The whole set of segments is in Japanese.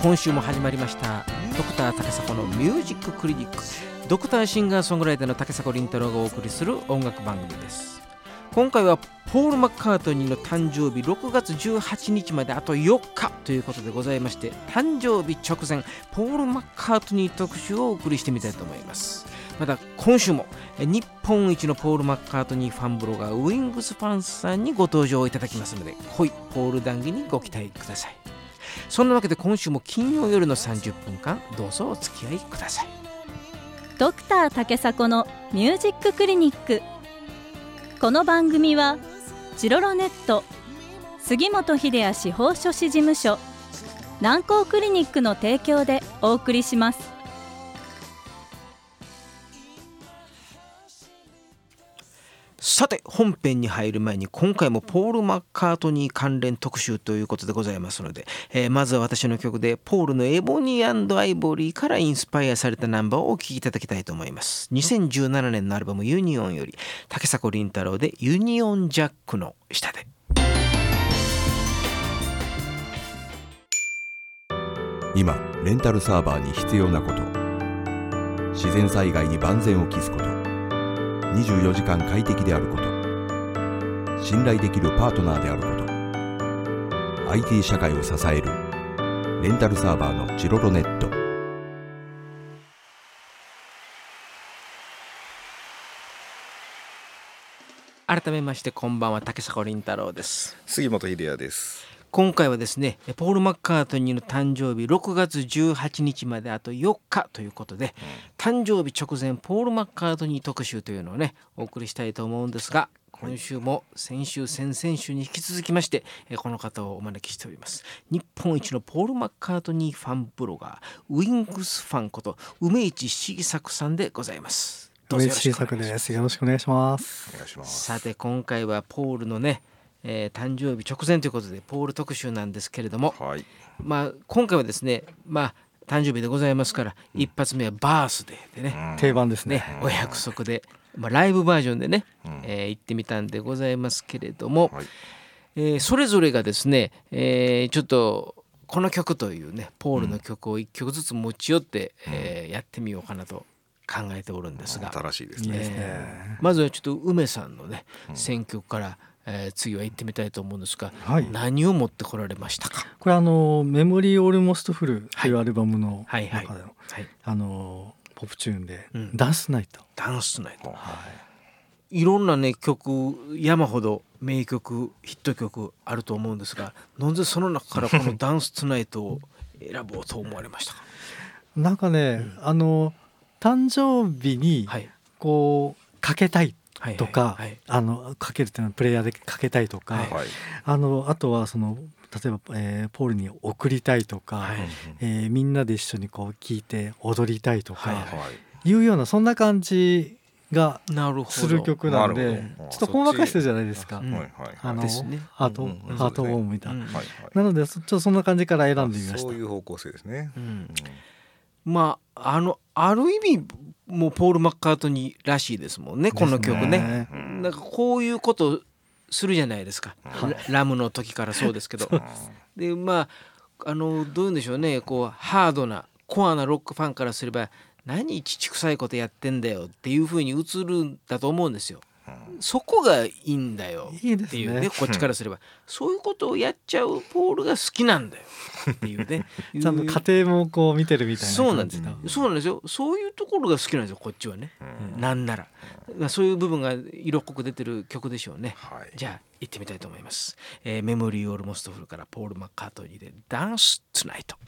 今週も始まりましたドクター竹迫のミュージッククリニック。ドクターシンガーソングライターの竹迫倫太郎がお送りする音楽番組です。今回はポール・マッカートニーの誕生日6月18日まであと4日ということでございまして、誕生日直前ポール・マッカートニー特集をお送りしてみたいと思います。また今週も日本一のポール・マッカートニーファンブロガーウィングスファンさんにご登場いただきますので、濃いポール談義にご期待ください。そんなわけで今週も金曜夜の30分間どうぞお付き合いください。 ドクター竹迫のミュージッククリニック。この番組はチロロネット、杉本秀哉司法書士事務所、南光クリニックの提供でお送りします。 さて本編に入る前に今回もポール・マッカートニー関連特集ということでございますので、まずは私の曲でポールのエボニー&アイボリーからインスパイアされたナンバーをお聴きいただきたいと思います。2017年のアルバムユニオンより竹迫倫太郎でユニオンジャックの下で。 今レンタルサーバーに必要なこと、自然災害に万全を期すこと、24時間快適であること、信頼できるパートナーであること、 IT 社会を支えるレンタルサーバーのチロロネット。 改めましてこんばんは、竹迫倫太郎です。 杉本秀哉です。 今回はですねポール・マッカートニーの誕生日6月18日まであと4日ということで、誕生日直前ポール・マッカートニー特集というのをねお送りしたいと思うんですが、今週も先週先々週に引き続きましてこの方をお招きしております。日本一のポール・マッカートニーファンブロガーウィングスファンこと梅市重作さんでございます。どうぞよろしくお願いします。 よろしくお願いします。 お願いします。 さて今回はポールのね誕生日直前ということでポール特集なんですけれども、 はい、 今回はですね誕生日でございますから、一発目はバースデーでね、 定番ですね。 お約束で、ライブバージョンでね、行ってみたんでございますけれども、それぞれがですね、ちょっとこの曲というねポールの曲を1曲ずつ持ち寄って、やってみようかなと考えておるんですが、 新しいですね。 まずはちょっと梅さんのね、選曲から次は行ってみたいと思うんですが、何を持ってこられましたか？ これメモリーオールモストフルというアルバムの中でのポップチューンで、ダンスナイト。 ダンスナイト、いろんなね曲山ほど名曲ヒット曲あると思うんですが、なぜその中からこのダンスナイトを選ぼうと思われましたか？ なんかね、誕生日にこうかけたいとか、かけるっていうのはプレイヤーでかけたいとか、あとは例えば、ポールに送りたいとか、みんなで一緒にこう聴いて踊りたいとか、いうようなそんな感じがする曲なんで、ちょっとほんわかしてるじゃないですか。ハートウォームみたいな。なのでちょっとそんな感じから選んでみました。 そういう方向性ですね。 ある意味もうポール・マッカートニーらしいですもんね、この曲ね。なんかこういうことするじゃないですか、ラムの時からそうですけど。でどういうんでしょうね、こうハードなコアなロックファンからすれば何父臭いことやってんだよっていう風に映るんだと思うんですよ。そこがいいんだよっていうね、こっちからすればそういうことをやっちゃうポールが好きなんだよっていうねちゃんと家庭もこう見てるみたいなそうなんですよ。そういうところが好きなんですよ、こっちはね。なんならそういう部分が色濃く出てる曲でしょうね。じゃあ行ってみたいと思います。メモリーオールモストフルからポール・マッカートニーでダンストゥナイト。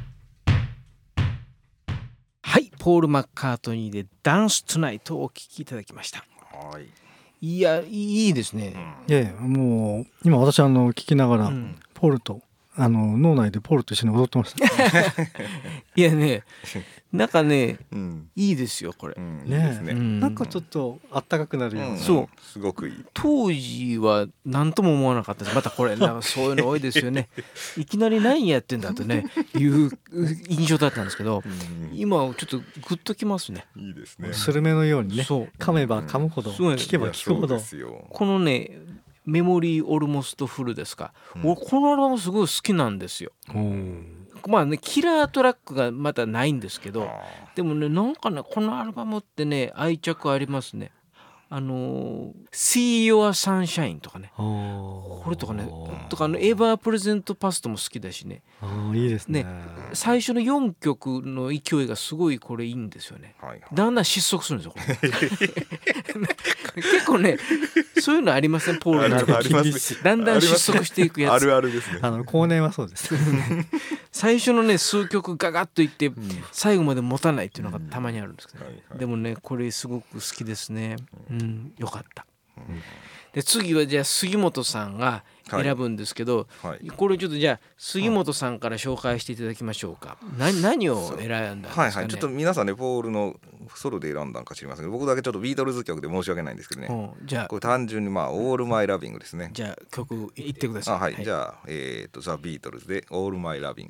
はい、ポール・マッカートニーでダンストゥナイトをお聴きいただきました。いや、いいですね。 もう今私聞きながら、ポールと脳内でポールと一緒に踊ってました。 いやね、なんかね、いいですよこれ。 なんかちょっとあったかくなるような。 そうすごくいい。 当時は何とも思わなかったです。またこれなんかそういうの多いですよね。いきなり何やってんだとねいう印象だったんですけど、今ちょっとグッときますね。 いいですね。 スルメのようにね、噛めば噛むほど、聞けば聞くほど。 このねメモリーオルモストフルですか、俺このアルバムすごい好きなんですよ。 まあねキラートラックがまたないんですけど、でもねなんかねこのアルバムってね愛着ありますね。See Your Sunshine とかね、これとかねとかEver Present Past も好きだしね。 いいですね。 最初の4曲の勢いがすごいこれいいんですよね。だんだん失速するんですよこれ結構ねそういうのありませんポールのアルバムだんだん失速していくやつあるあるですね。 後年はそうです最初のね数曲ガガッといって最後まで持たないっていうのがたまにあるんですけど、でもねこれすごく好きですね。よかった。で次はじゃあ杉本さんが選ぶんですけど、これちょっとじゃあ杉本さんから紹介していただきましょうか。何を選んだんですかね。 ちょっと皆さんねポールのソロで選んだんか知りませんけど、僕だけちょっとビートルズ曲で申し訳ないんですけどね、じゃあこれ単純にオールマイラビングですね。 じゃあ曲いってください。 じゃあザ・ビートルズでオールマイラビング。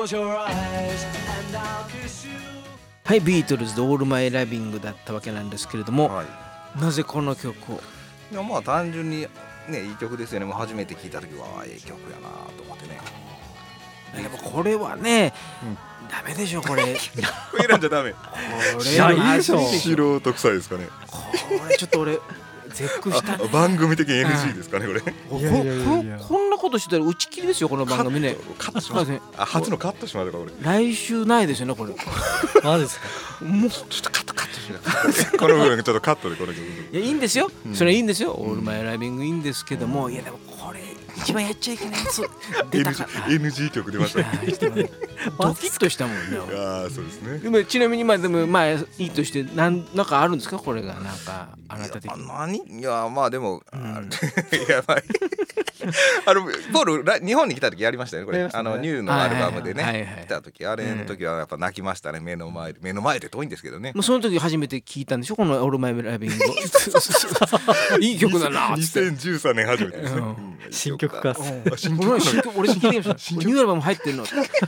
はい、ビートルズでオールマイラビングだったわけなんですけれども、なぜこの曲を。 いや単純にねいい曲ですよね。もう初めて聴いた時はええ曲やなと思ってね。 でもこれはね、ダメでしょこれ選んじゃダメ。これはいいでしょ。 素人臭いですかね。 これちょっと俺絶句したね。 番組的に NG ですかねこれ。 こんなことしてたら打ち切りですよこの番組ね。 カットしますね。初のカットしますかこれ。 来週ないですよねこれ。 マジですか。 もうちょっとカットしてこの部分ちょっとカットでこの曲。 いやいいんですよ。それはいいんですよ。オールマイラビングいいんですけども、いやでもこれ一番やっちゃいけないやつ出たかな。 NG 曲出ましたね。 ドキッとしたもんね。 そうですね。 でもちなみにでもいいとしてなんかあるんですかこれがなんかあなた的に。 いやでもやばい。ポール日本に来た時やりましたよねこれ。ニューのアルバムでね来た時、あれの時はやっぱ泣きましたね。目の前で遠いんですけどね。 もうその時初めて聞いたんでしょこのオールマイラビング。いい曲だな。 2013年初めてですね。 新曲か。 俺聞いてみました。ニューアルバム入ってるの。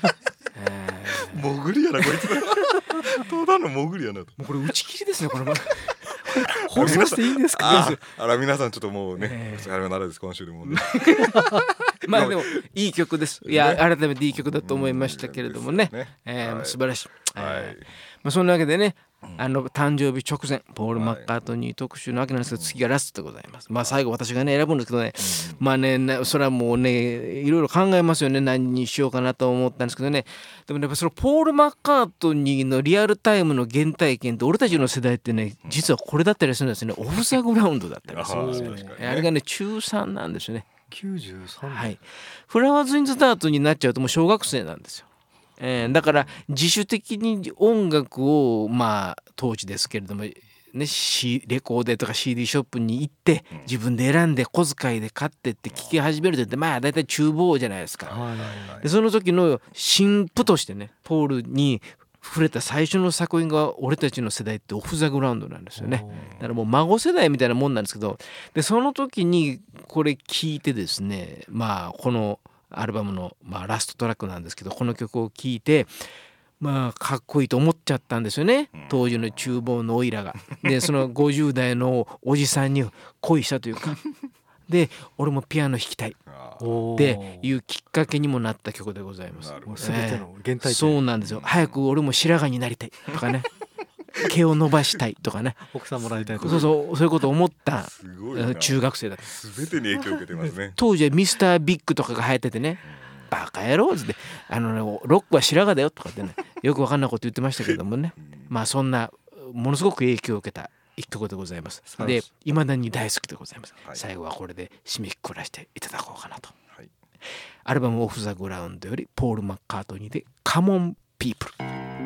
潜りやなこいつ。ただの潜りやなと。 もうこれ打ち切りですねこれ。放送していいんですか。 皆さんちょっともうねさよならです今週でも。 でもいい曲です。いや改めていい曲だと思いましたけれどもね。素晴らしい。そんなわけでね誕生日直前ポール・マッカートニー特集なわけなんですけど、次がラストでございます。最後私がね選ぶんですけどね、それはもうねいろいろ考えますよね。何にしようかなと思ったんですけどね。でもねそのポール・マッカートニーのリアルタイムの原体験って俺たちの世代ってね実はこれだったりするんですね。オフ・ザ・グラウンドだったりするんですよね。あれがね中3なんですよね。 93。 はい。フラワーズ・イン・ザ・ダートになっちゃうともう小学生なんですよ。だから自主的に音楽を当時ですけれどもね、レコードとか CD ショップに行って自分で選んで小遣いで買ってって聴き始めるとってだいたい厨房じゃないですか。でその時の新譜としてねポールに触れた最初の作品が俺たちの世代ってオフ・ザ・グラウンドなんですよね。だからもう孫世代みたいなもんなんですけど、でその時にこれ聴いてですねこのアルバムのラストトラックなんですけど、この曲を聴いてかっこいいと思っちゃったんですよね当時の厨房のオイラが。でその50代のおじさんに恋したというかで俺もピアノ弾きたいっていうきっかけにもなった曲でございます。 全ての原体験。 そうなんですよ。早く俺も白髪になりたいとかね毛を伸ばしたいとかね奥さんもらいたいとかそういうことを思った中学生だった。 全てに影響を受けてますね。 当時はミスタービッグとかが流行っててねバカ野郎ってロックは白髪だよとかってねよく分かんないこと言ってましたけどもねそんなものすごく影響を受けた一曲でございます。で未だに大好きでございます。最後はこれで締めくくらしていただこうかなと。アルバムオフ・ザ・グラウンドよりポール・マッカートニーでカモン・ピープル。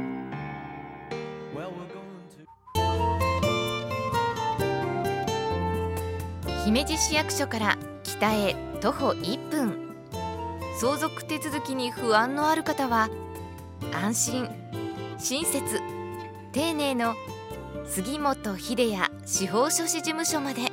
姫路市役所から北へ徒歩1分。相続手続きに不安のある方は安心親切丁寧の杉本秀也司法書士事務所まで。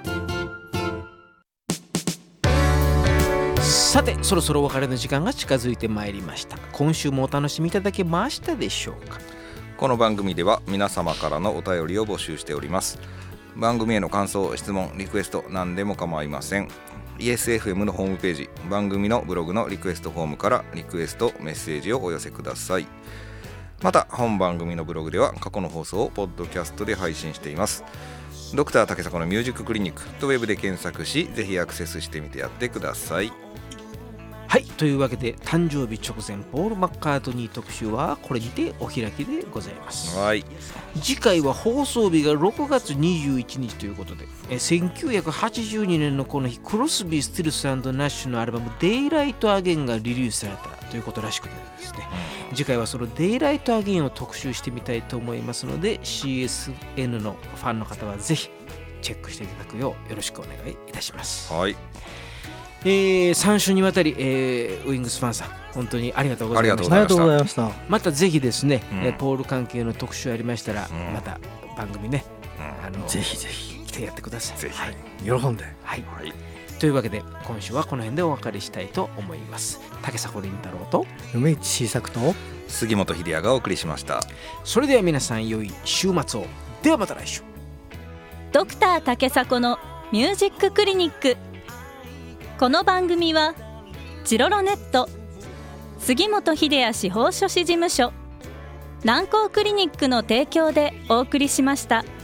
さてそろそろお別れの時間が近づいてまいりました。今週もお楽しみいただけましたでしょうか。 この番組では皆様からのお便りを募集しております。番組への感想、質問、リクエスト何でも構いません。 ESFM のホームページ、番組のブログのリクエストフォームからリクエストメッセージをお寄せください。また本番組のブログでは過去の放送をポッドキャストで配信しています。ドクター竹迫のミュージッククリニックとウェブで検索し、ぜひアクセスしてみてやってください。 はい、というわけで誕生日直前ポール・マッカートニー特集はこれにてお開きでございます。 はい、 次回は放送日が6月21日ということで、1982年のこの日、クロスビー・スティルス&ナッシュのアルバムデイライト・アゲンがリリースされたということらしくてですね、次回はそのデイライト・アゲンを特集してみたいと思いますので、 CSN のファンの方はぜひチェックしていただくようよろしくお願いいたします。 はい、 3週にわたり、ウィングスファンさん本当にありがとうございました。 ありがとうございました。 またぜひですね、ポール関係の特集ありましたら、また番組ね、 ぜひぜひ来てやってください。 ぜひ、 はい、 喜んで、 はいはい、というわけで今週はこの辺でお別れしたいと思います。竹迫倫太郎と梅市小作と杉本秀哉がお送りしました。 それでは皆さん良い週末を。ではまた来週。 ドクター竹迫のミュージッククリニック。この番組はジロロネット、杉本秀哉司法書士事務所、南光クリニックの提供でお送りしました。